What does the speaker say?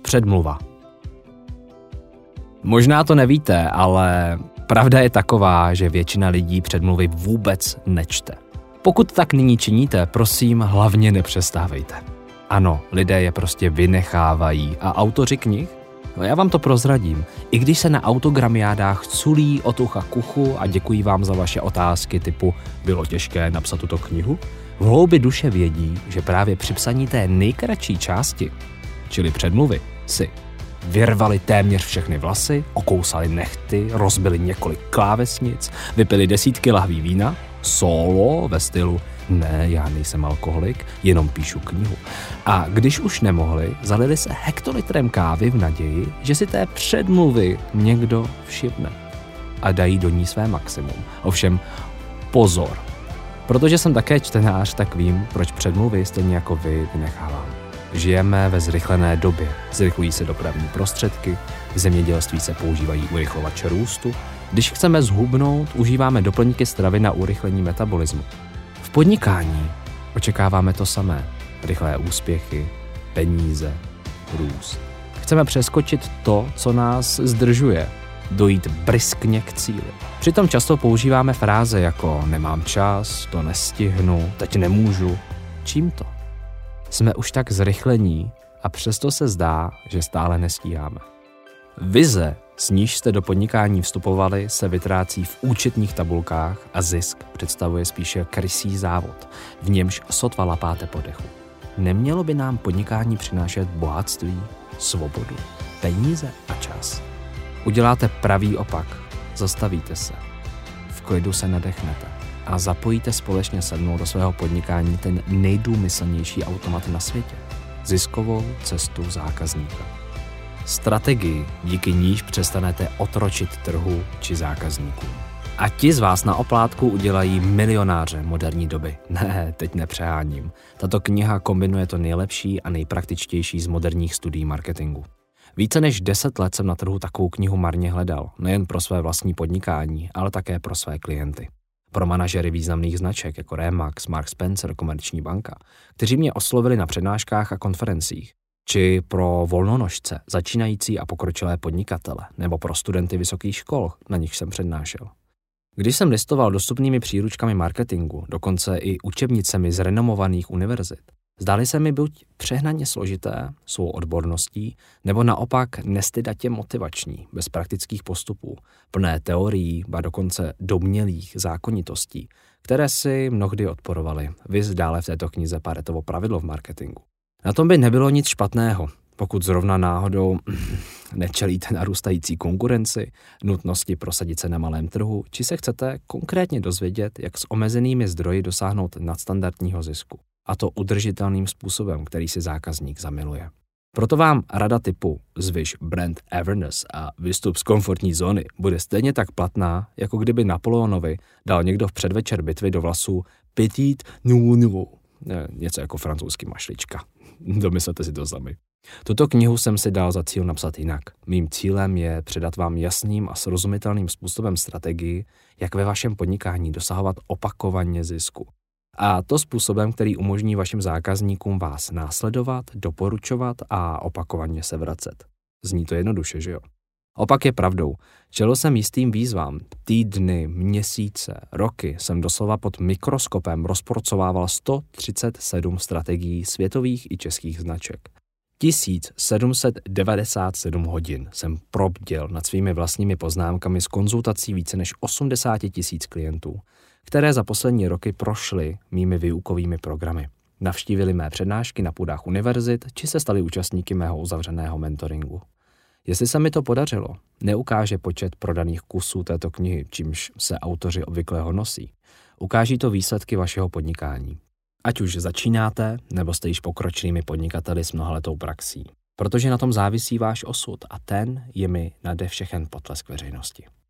Předmluva. Možná to nevíte, ale pravda je taková, že většina lidí předmluvy vůbec nečte. Pokud tak nyní činíte, prosím, hlavně nepřestávejte. Ano, lidé je prostě vynechávají a autoři knih? No já vám to prozradím. I když se na autogramiádách culí od ucha k uchu a děkuji vám za vaše otázky typu bylo těžké napsat tuto knihu, v hloubi duše vědí, že právě při psaní té nejkratší části, čili předmluvy, si vyrvali téměř všechny vlasy, okousali nehty, rozbili několik klávesnic, vypili desítky lahví vína, solo ve stylu ne, já nejsem alkoholik, jenom píšu knihu. A když už nemohli, zalili se hektolitrem kávy v naději, že si té předmluvy někdo všimne a dají do ní své maximum. Ovšem, pozor, protože jsem také čtenář, tak vím, proč předmluvy stejně jako vy vynechávám. Žijeme ve zrychlené době, zrychlují se dopravní prostředky, v zemědělství se používají urychlovače růstu, když chceme zhubnout, užíváme doplňky stravy na urychlení metabolismu. V podnikání očekáváme to samé, rychlé úspěchy, peníze, růst. Chceme přeskočit to, co nás zdržuje, dojít bryskně k cíli. Přitom často používáme fráze jako nemám čas, to nestihnu, teď nemůžu. Čím to? Jsme už tak zrychlení a přesto se zdá, že stále nestíháme. Vize, s níž jste do podnikání vstupovali, se vytrácí v účetních tabulkách a zisk představuje spíše krysí závod, v němž sotva lapáte po dechu. Nemělo by nám podnikání přinášet bohatství, svobodu, peníze a čas? Uděláte pravý opak, zastavíte se, v klidu se nadechnete a zapojíte společně se mnou do svého podnikání ten nejdůmyslnější automat na světě, ziskovou cestu zákazníka. Strategii, díky níž přestanete otročit trhu či zákazníkům. A ti z vás na oplátku udělají milionáře moderní doby. Ne, teď nepřeháním. Tato kniha kombinuje to nejlepší a nejpraktičtější z moderních studií marketingu. Více než 10 let jsem na trhu takovou knihu marně hledal, nejen pro své vlastní podnikání, ale také pro své klienty. Pro manažery významných značek jako Remax, Marks Spencer, Komerční banka, kteří mě oslovili na přednáškách a konferencích, či pro volnonožce, začínající a pokročilé podnikatele, nebo pro studenty vysokých škol, na nich jsem přednášel. Když jsem listoval dostupnými příručkami marketingu, dokonce i učebnicemi z renomovaných univerzit, zdály se mi buď přehnaně složité svou odborností, nebo naopak nestydatě motivační, bez praktických postupů, plné teorií, ba dokonce domnělých zákonitostí, které si mnohdy odporovaly. Viz dále v této knize Paretovo pravidlo v marketingu. Na tom by nebylo nic špatného, pokud zrovna náhodou nečelíte narůstající konkurenci, nutnosti prosadit se na malém trhu, či se chcete konkrétně dozvědět, jak s omezenými zdroji dosáhnout nadstandardního zisku. A to udržitelným způsobem, který si zákazník zamiluje. Proto vám rada typu zvyš brand awareness a vystup z komfortní zóny bude stejně tak platná, jako kdyby Napoleonovi dal někdo v předvečer bitvy do vlasů petit nounou. Něco jako francouzský mašlička. Domyslete si to sami. Tuto knihu jsem si dal za cíl napsat jinak. Mým cílem je předat vám jasným a srozumitelným způsobem strategii, jak ve vašem podnikání dosahovat opakovaně zisku. A to způsobem, který umožní vašim zákazníkům vás následovat, doporučovat a opakovaně se vracet. Zní to jednoduše, že jo? Opak je pravdou. Čelil jsem jistým výzvám. Týdny, měsíce, roky jsem doslova pod mikroskopem rozporcovával 137 strategií světových i českých značek. 1797 hodin jsem probděl nad svými vlastními poznámkami z konzultací více než 80 000 klientů, které za poslední roky prošly mými výukovými programy. Navštívili mé přednášky na půdách univerzit, či se stali účastníky mého uzavřeného mentoringu. Jestli se mi to podařilo, neukáže počet prodaných kusů této knihy, čímž se autoři obvykle honosí. Ukáží to výsledky vašeho podnikání. Ať už začínáte, nebo jste již pokročilými podnikateli s mnohaletou praxí. Protože na tom závisí váš osud a ten je mi nade všechen potlesk veřejnosti.